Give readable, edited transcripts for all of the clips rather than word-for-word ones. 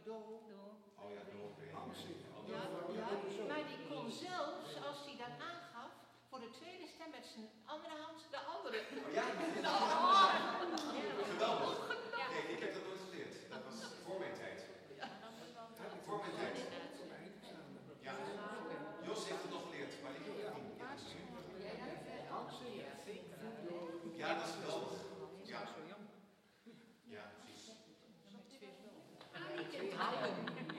do. Oh ja, do. Ja, maar die kon zelfs, als hij dat aangaf, voor de tweede stem met zijn andere hand de andere. Oh ja? Geweldig. Kijk, ik heb dat nooit geleerd. Dat was voor mijn tijd. Voor mijn tijd. Ja. Jos heeft het nog geleerd, maar ik heb het niet. Ja, dat is geweldig. Ja. Ja, precies. Twee handen.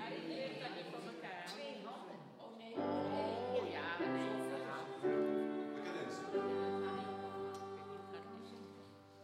Twee handen. Oh nee. Oh ja, nee. We kunnen het.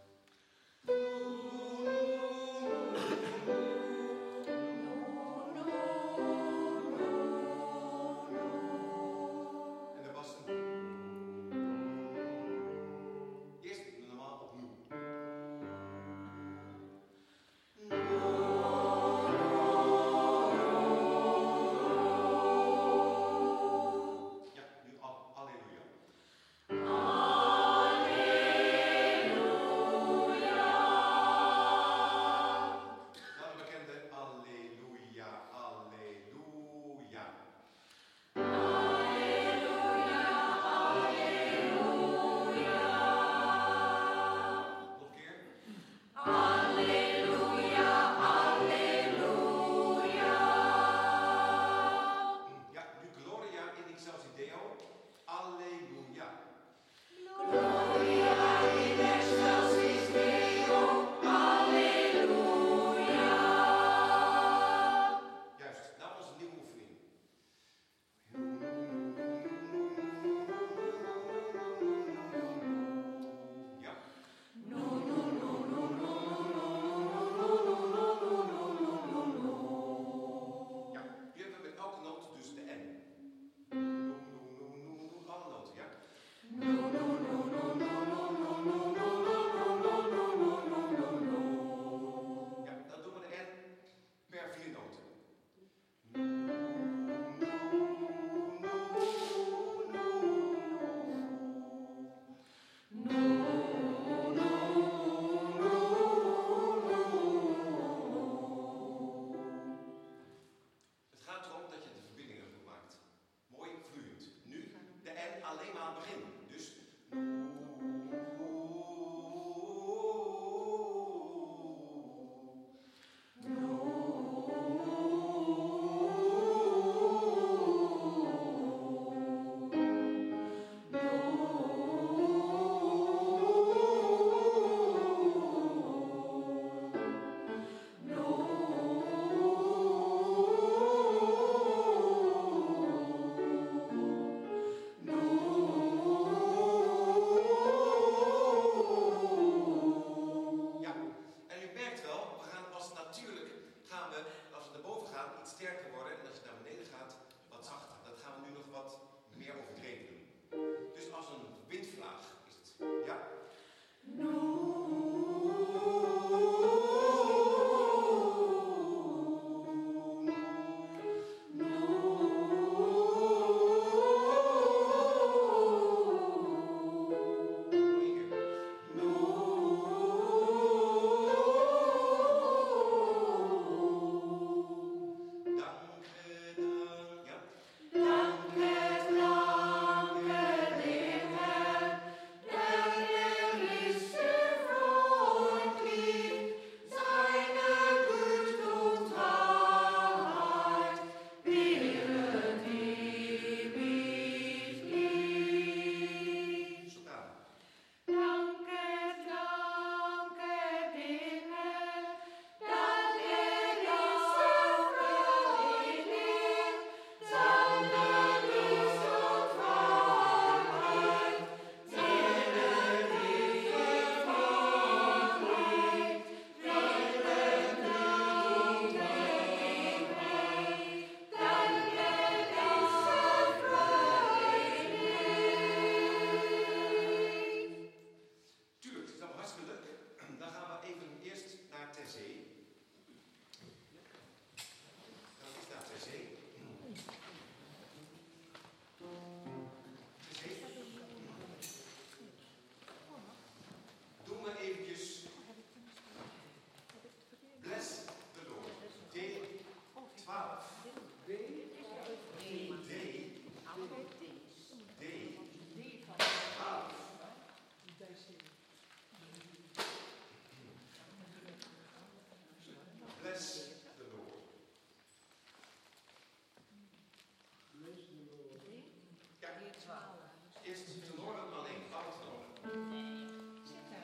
Eerst tenoren alleen, bouwtenoren. Zit daar.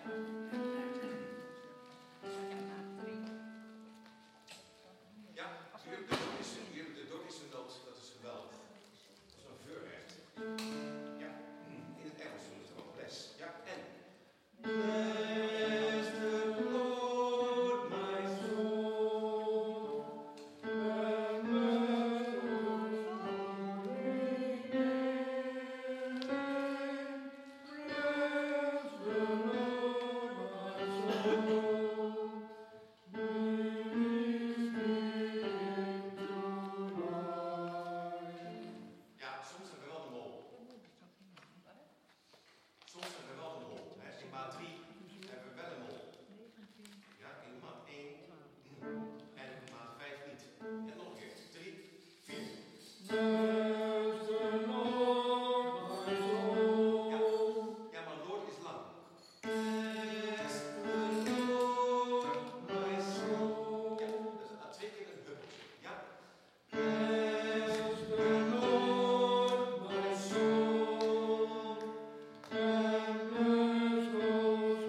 Ja, hier de Dortische noot, dat is geweldig. Dat is een voorrecht. Ja, in het Engels doen we het gewoon bless. Ja, en. Bless the Lord, my soul, and bless the holy name. Bless the Lord, my soul. Ja, soms hebben we wel de mol. Soms hebben we wel de mol. In maat 3 hebben we wel een mol. Ja, in maat 1 en in maat 5 niet. En nog een keer. 3, 4. Ja, maar Lord is lang. Bless the Lord, my soul. Ja, dat is 2 keer een huppeltje. Ja. Bless the Lord, my soul, and bless those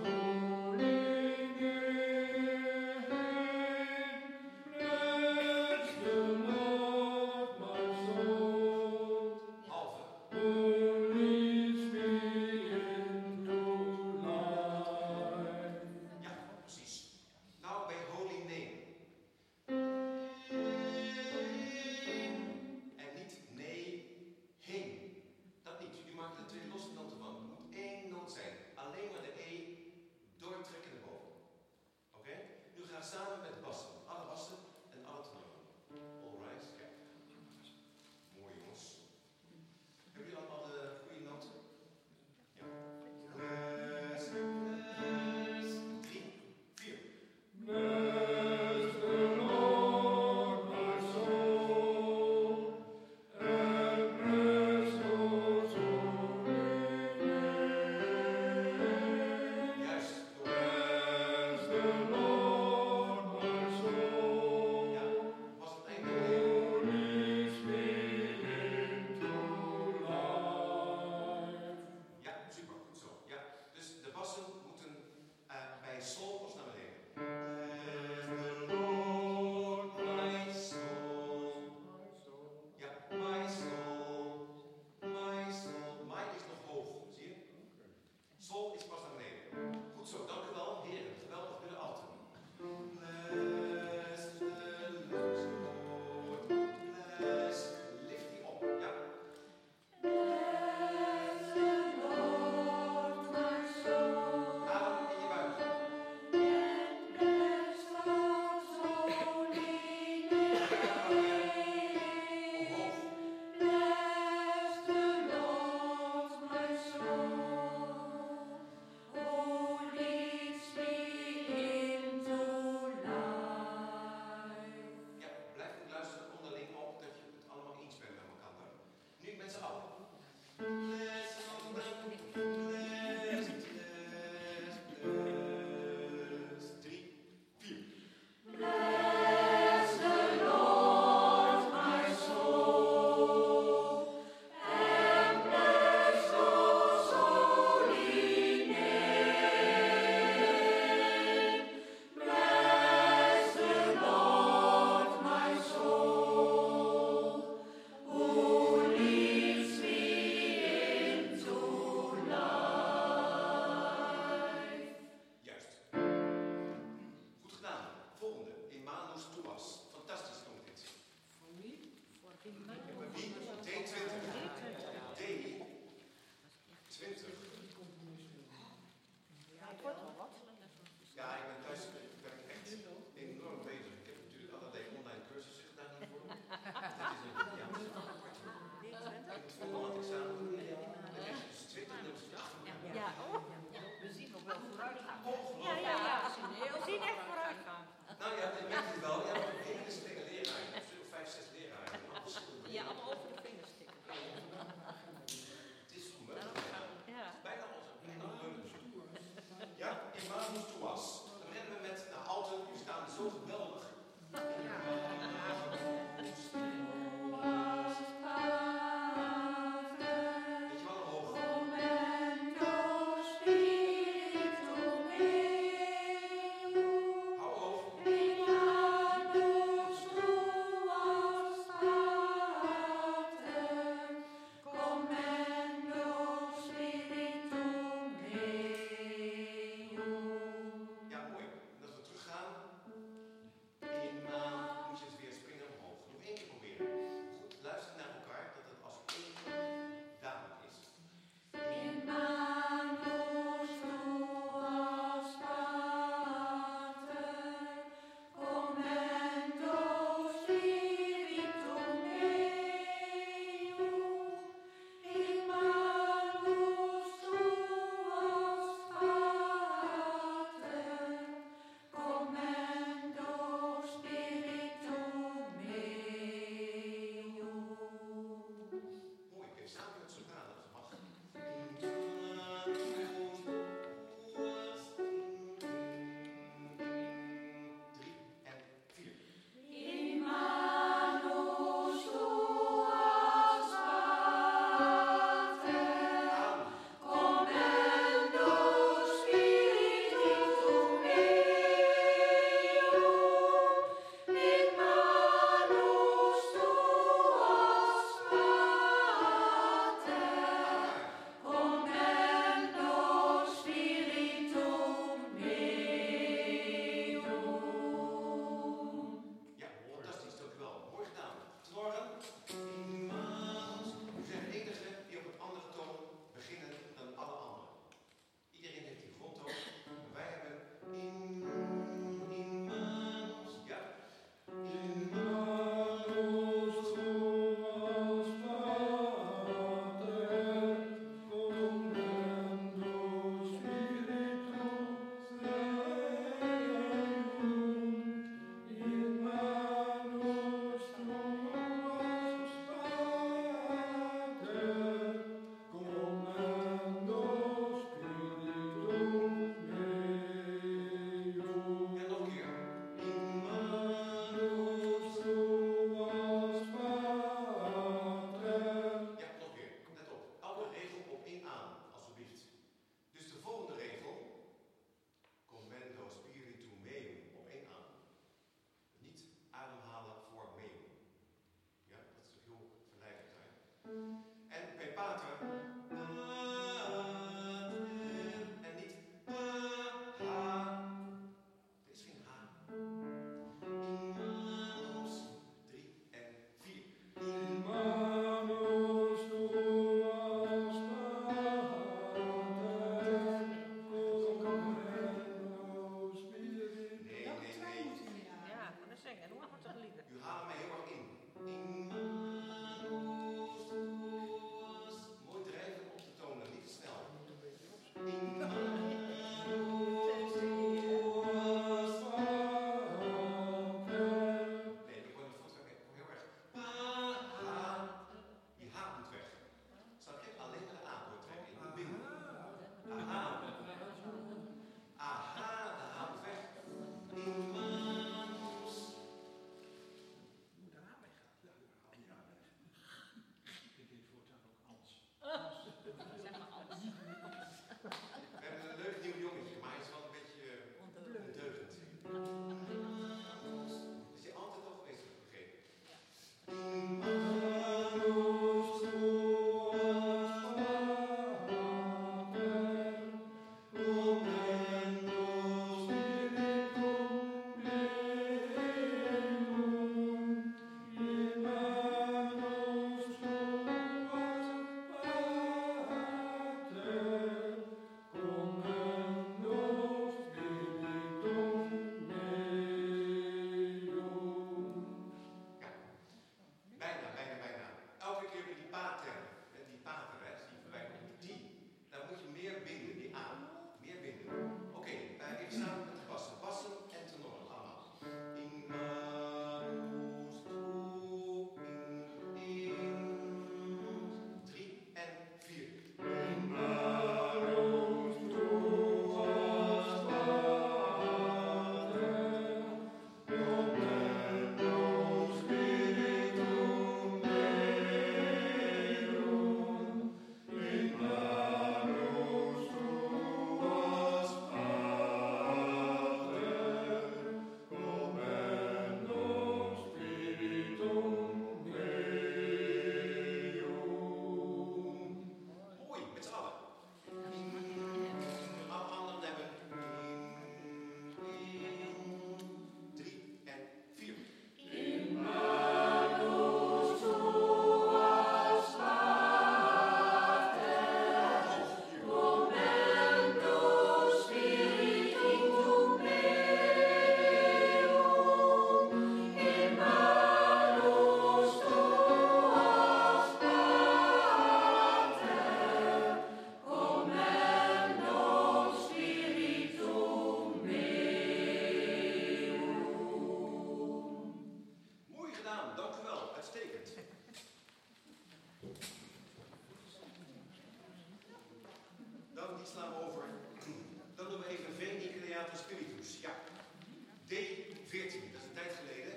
slaan we over. Dan doen we even Veni Creator Spiritus. Ja. D14, dat is een tijd geleden.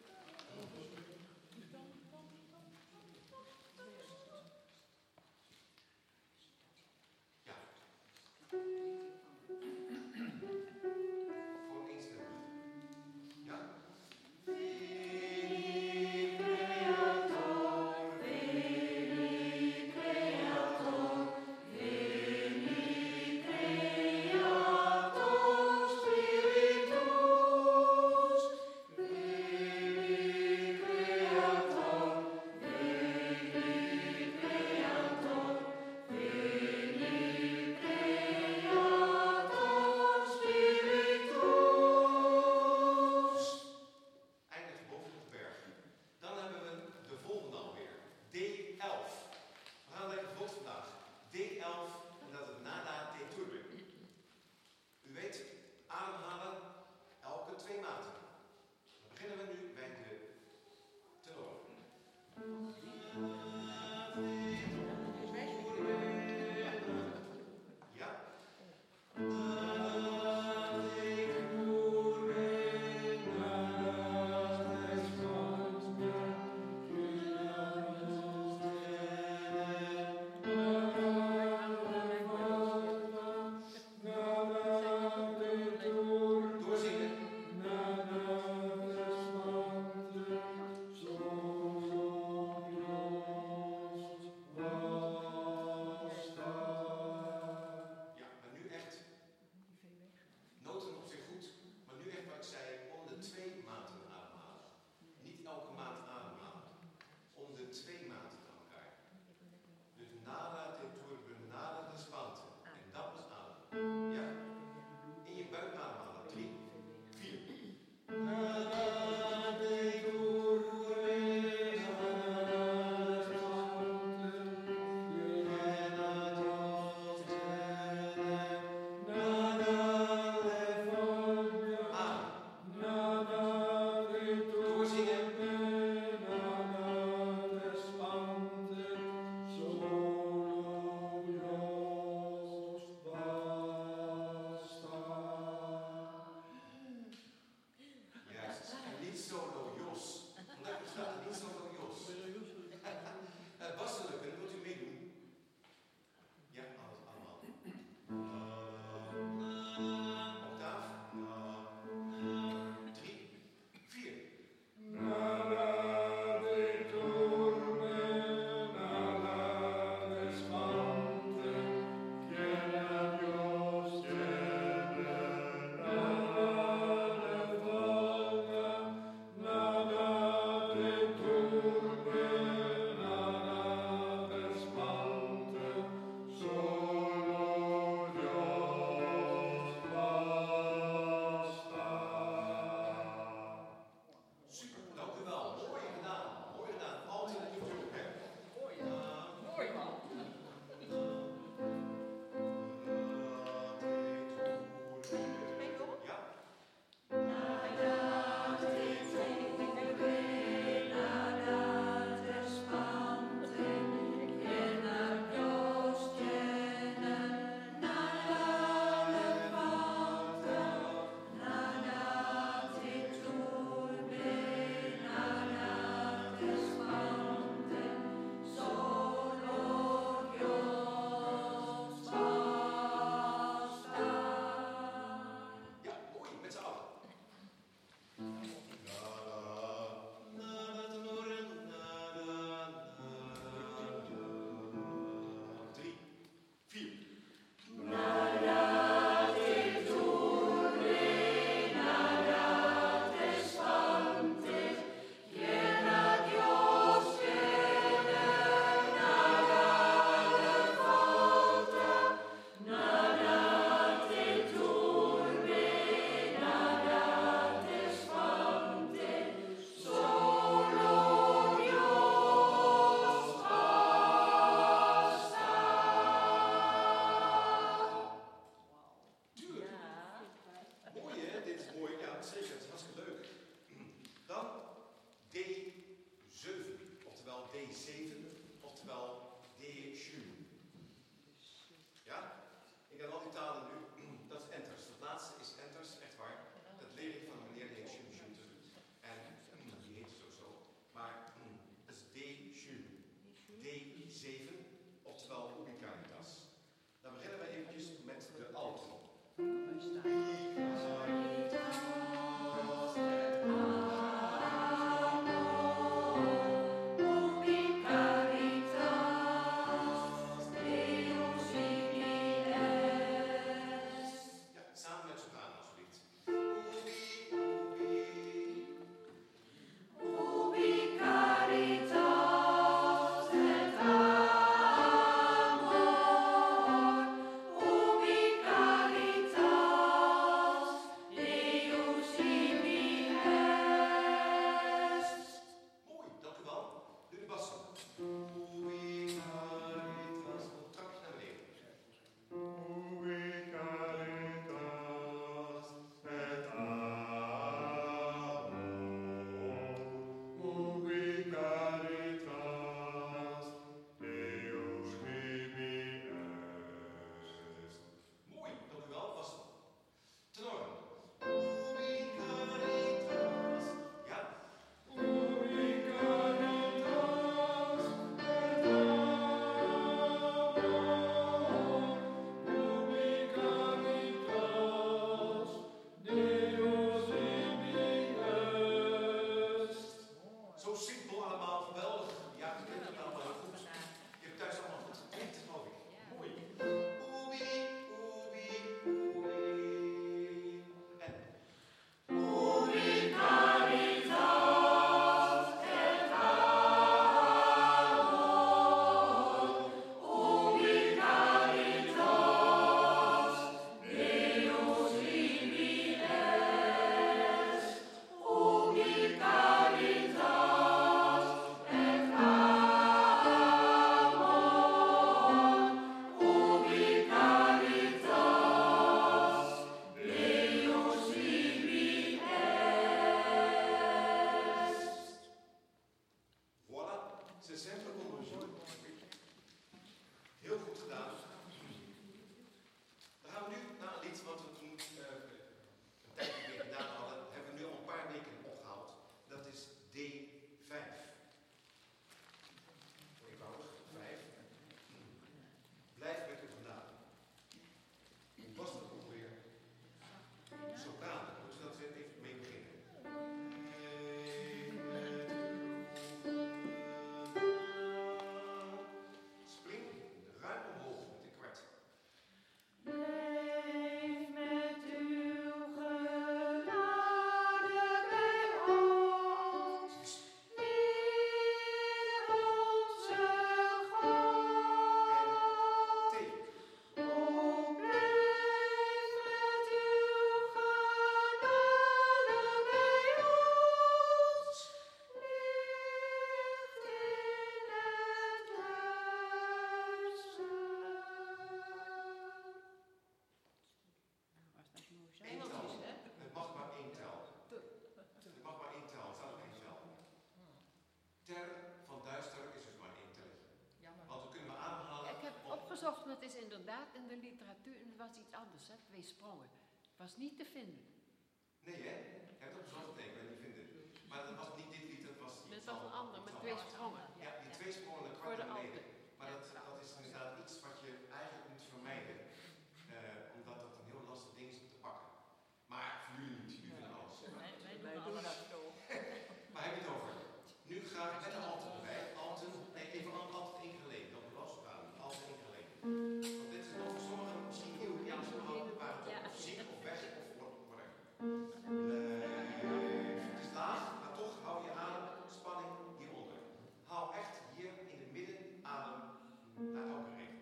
Ja. Gewoon instemmig. Ja? Veni Creator, Veni Creator, zocht, maar het is inderdaad in de literatuur, en het was iets anders, hè? 2 sprongen. Het was niet te vinden. Nee, hè? Ik heb het opgezocht, nee, ik kan het niet vinden. Maar dat was niet dit lied, dat was Het was een ander, met 2 sprongen. Ja, die 2 sprongen een Voor kwart de naar beneden. alten. Maar dat is inderdaad iets wat je eigenlijk moet vermijden. Omdat dat een heel lastig ding is om te pakken. Maar voor jullie niet, jullie kunnen alles. Wij doen dat zo. Waar heb je het over? Nu graag met de alten erbij. Alten, nee, even altijd één keer geleden. Dan losgaan, altijd één keer geleden. Want dit is nog voor sommigen misschien nieuw. Ja, sommigen waren het of ziek of weg of whatever. Het is laag, maar toch hou je adem, spanning hieronder. Hou echt hier in het midden adem naar elke regel.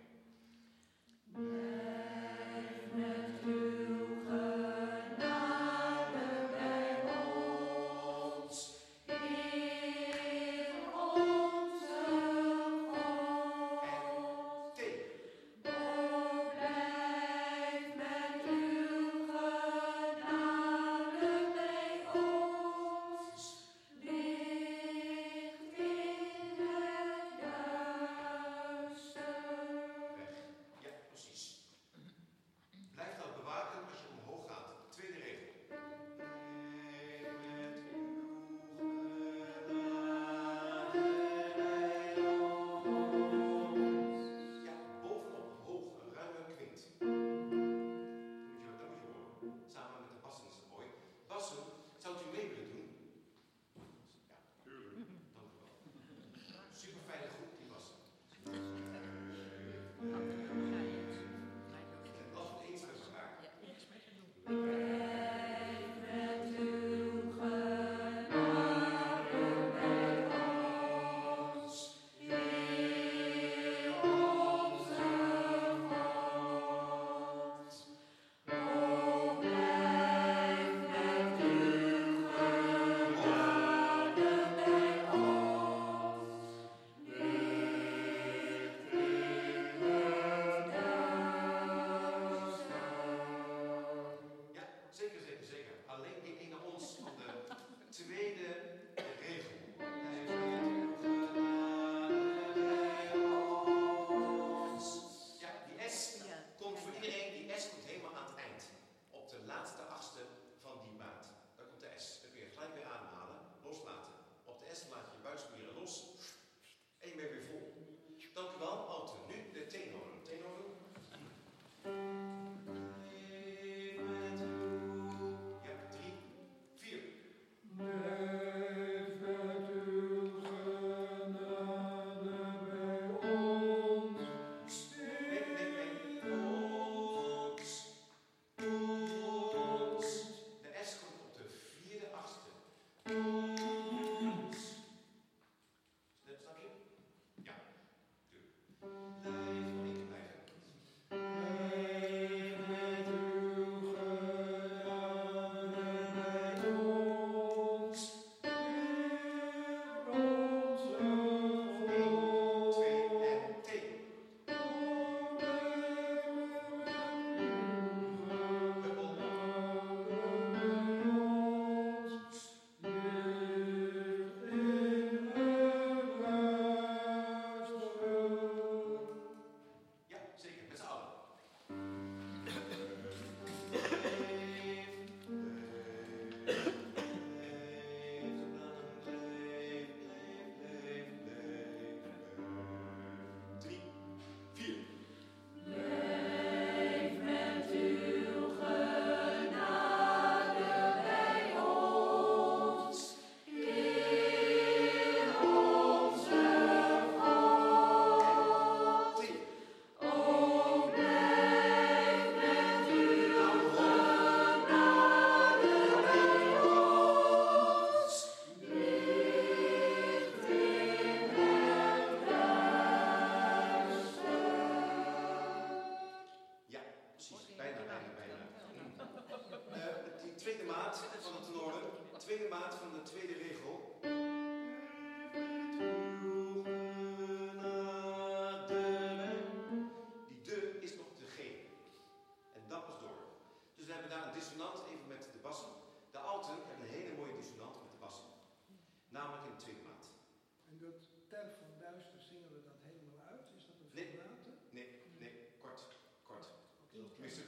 En dat Tel van Duister zingen we dat helemaal uit? Is dat een Nee. vibrato? Nee.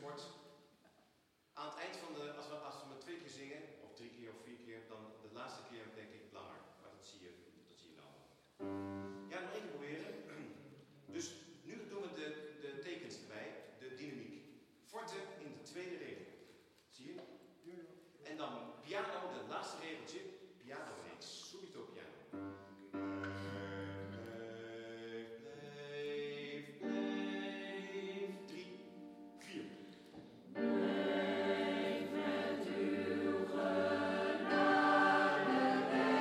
wordt. Aan het eind van als we met 2 keer zingen, of 3 keer of 4 keer, dan de laatste keer denk ik langer. Maar dat zie je dan. Ja, nog 1 keer proberen. Dus nu doen we de tekens erbij, de dynamiek. Forte in de tweede regel. Zie je? En dan piano, de laatste regeltje. Piano reeks. Subito piano. Blijf. 3, 4. Blijf met uw genade.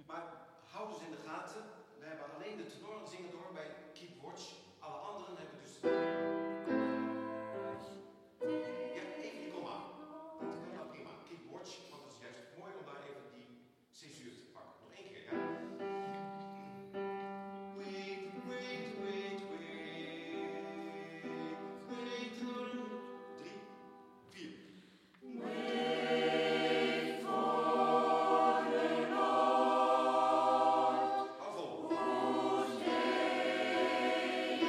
Maar hou dus in de gaten, we hebben alleen de tenoren zingen door bij Keep Watch. Alle anderen hebben dus... Ja, even die komma. Dat kan nou prima. Keep Watch, want het is juist mooi om daar even die césuur te pakken. Nog één keer, ja? Wait, wait, wait, wait. Wait, 3, 4. Hou vol.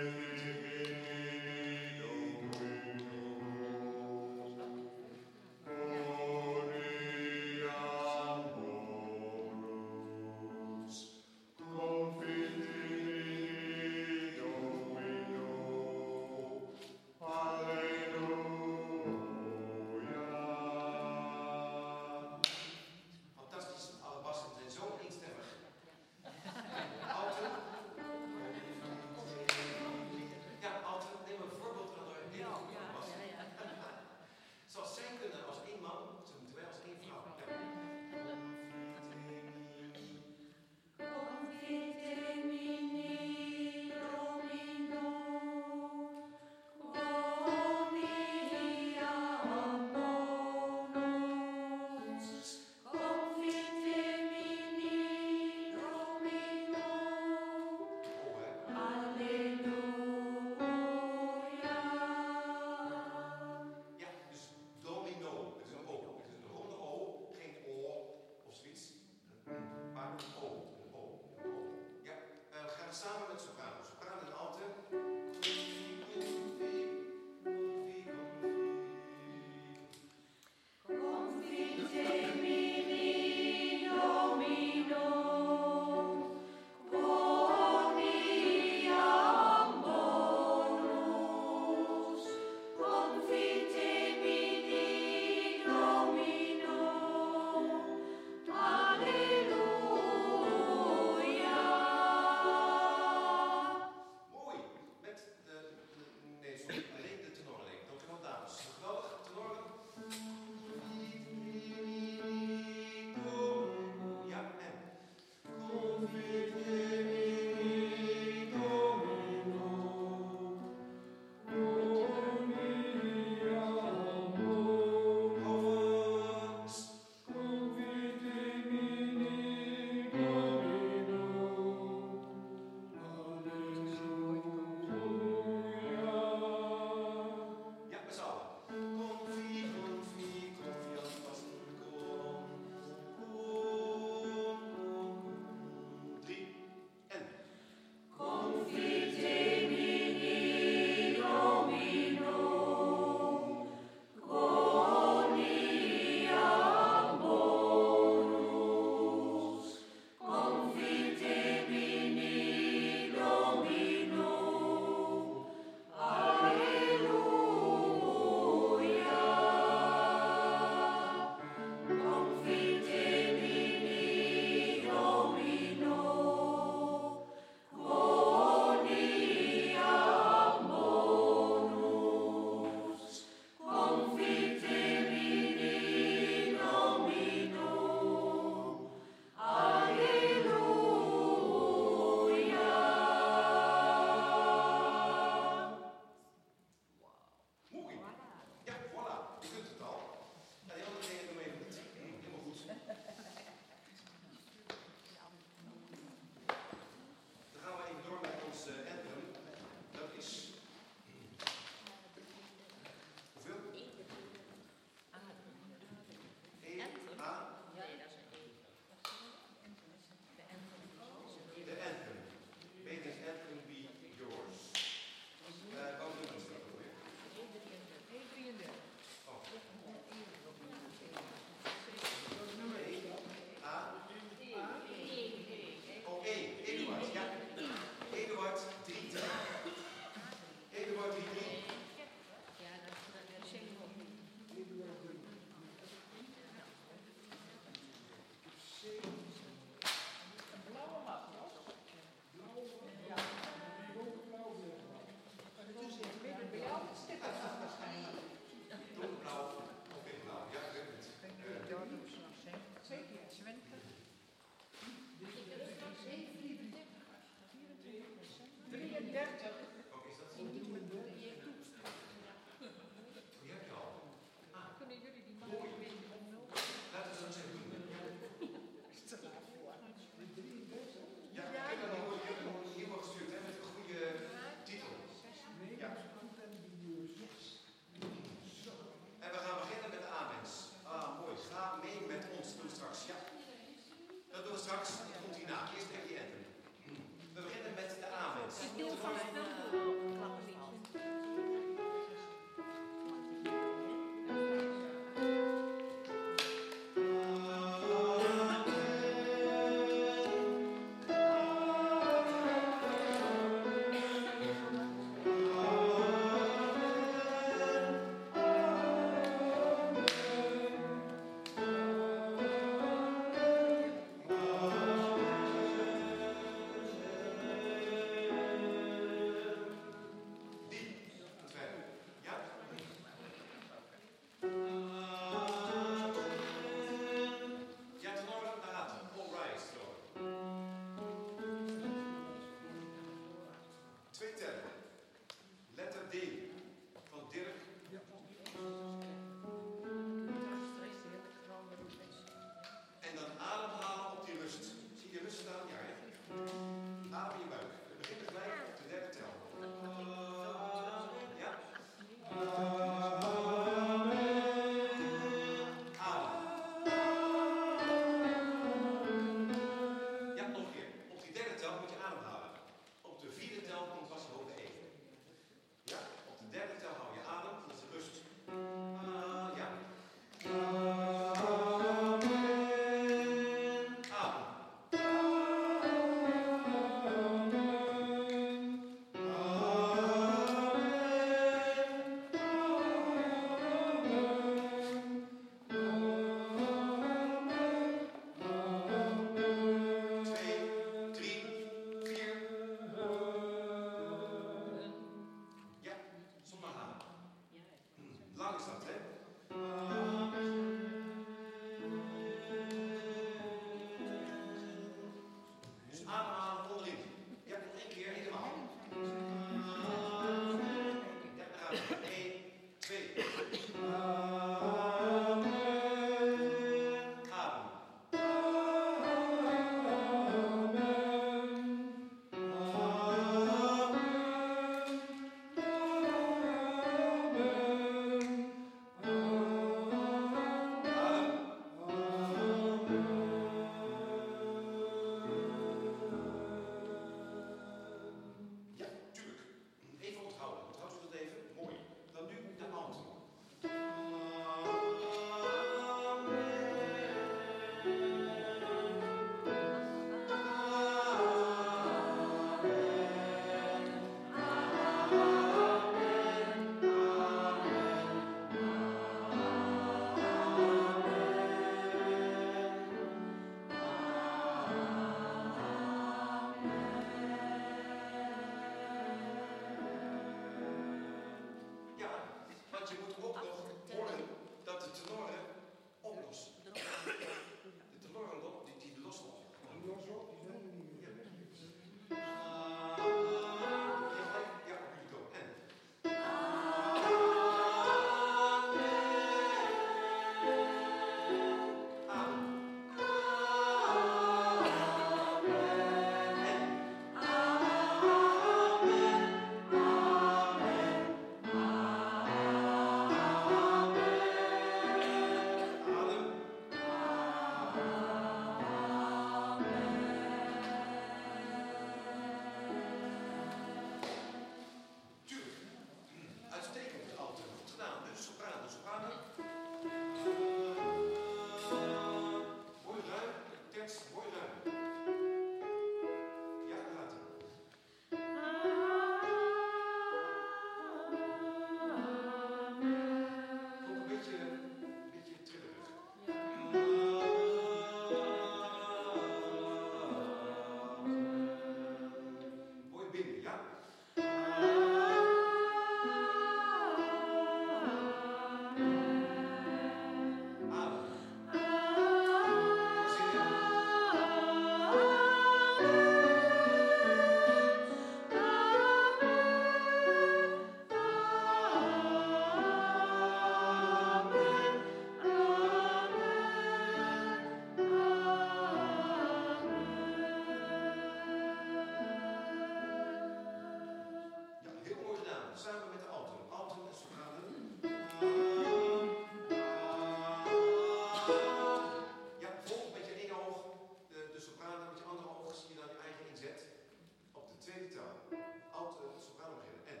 Ja, volg met je ene oog de sopraan, met je andere oog zie je dan je eigen inzet op de tweede tel. Alt, sopraan beginnen. En.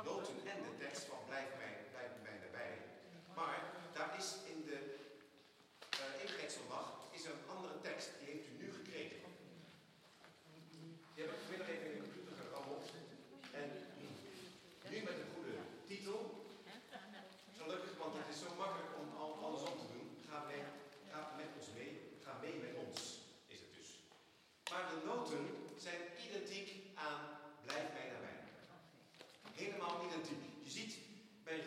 noten en de tekst van blijf mij nabij. Maar daar is in de Eeuwigheidszondag is er een andere tekst, die heeft u nu gekregen. Die heb ik vanmiddag even in de computer gerammeld. En nu met een goede titel. Gelukkig, want het is zo makkelijk om andersom te doen. Ga met ons mee. Ga mee met ons, is het dus. Maar de noten zijn identiek aan blijf mij nabij. Helemaal identiek. Je ziet bij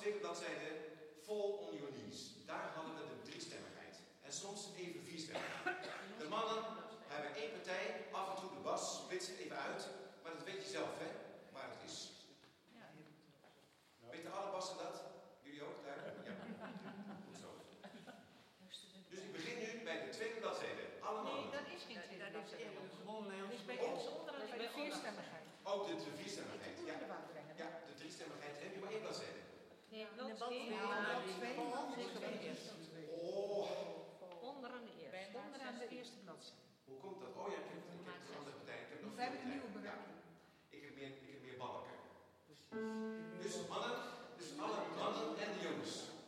tweede bladzijde, Fall on your knees. Daar hadden we de driestemmigheid. En soms even vierstemmigheid. De mannen hebben één partij, af en toe de bas, splitst even uit. Maar dat weet je zelf, hè, waar het is. Weten alle bassen dat? Jullie ook daar? Ja. Goed zo. Dus ik begin nu bij de tweede bladzijde. Alle Nee, mannen. dat is geen tweede bladzijde. Dat is bij Oh. ons onderaan bij de vierstemmigheid. Ook de vierstemmigheid. Ja. Ja, de driestemmigheid. Heb je maar één bladzijde? Nee, blad blad twee. 2. Ja, Blad 2. zeker bij de eerste. Oh, Onderaan de eerste. Onderaan de eerste bladzijde. hoe komt dat? Oh ja, ik heb een andere partij. Ik heb nog We hebben veel de nieuwe partij. bewerking. Ja. Ik heb meer balken. Dus mannen, dus alle mannen en de jongens.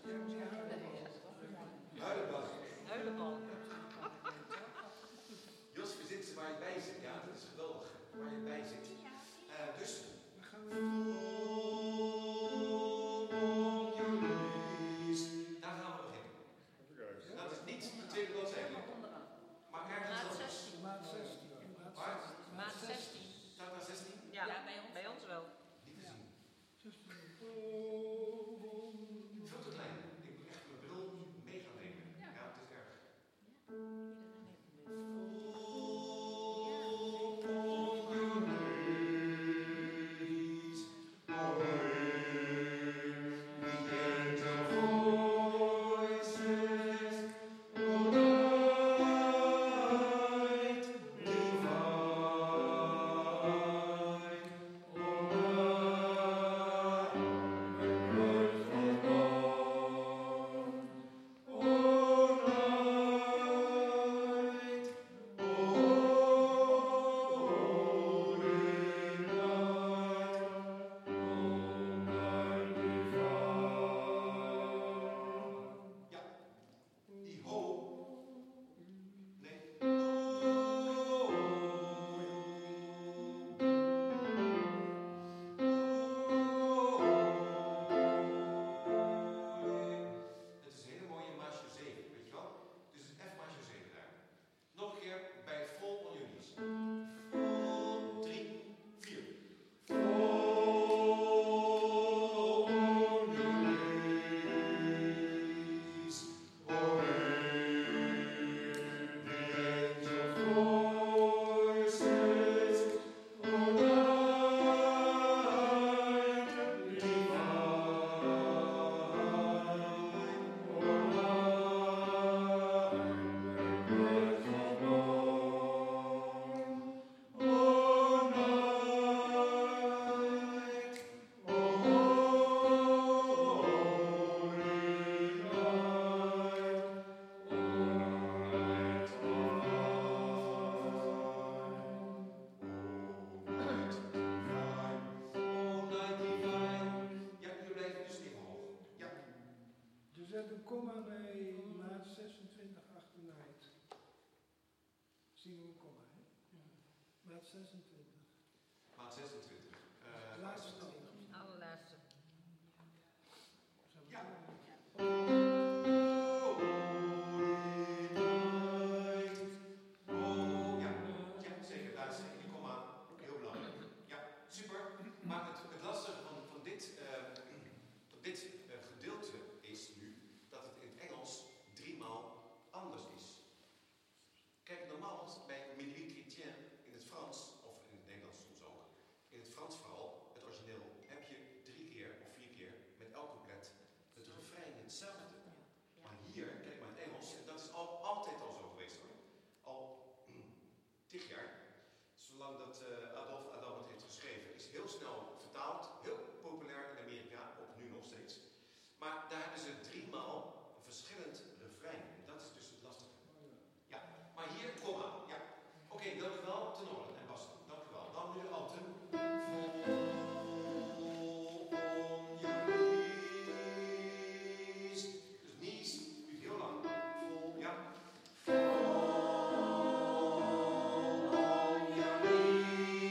Huilenbal. Huilenbal. Jos verzint waar je bij zit. Ja, dat is geweldig. Waar je bij zit. Dus. Daar gaan we beginnen. Dat is niet de tweede bladzijde. Maar ergens Maat anders. 16. Waar? Maat 16. Staat daar 16? Ja, bij ons wel. Niet te zien. Veel te klein. Ik moet echt mijn bril mee gaan nemen. Ja, het is erg. Maat 26. Allerlaatste. Ja. Ja, zeker. Daar is die komma heel belangrijk. Ja, super. Maar het lastige van dit gedeelte is nu dat het in het Engels 3 maal anders is. Kijk, normaal bij Minuit Chrétien in het Frans, of in het Nederlands soms ook, in het Frans vooral, het origineel, heb je 3 keer of 4 keer met elk couplet het refrein hetzelfde. Maar hier, kijk maar in het Engels, en dat is altijd al zo geweest hoor. Al 10 jaar, zolang dat Adolf Adam het heeft geschreven, is heel snel vertaald, heel populair in Amerika, ook nu nog steeds. Maar daar hebben ze 3 maal een verschillend refrein. En dat is dus het lastige. Ja, maar hier, komma. Ja. Oké, dank u wel, tenoren en bassen. Dank u wel. Dan nu de alten. Dus knees, duurt heel lang. Vol, ja.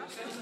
stemmen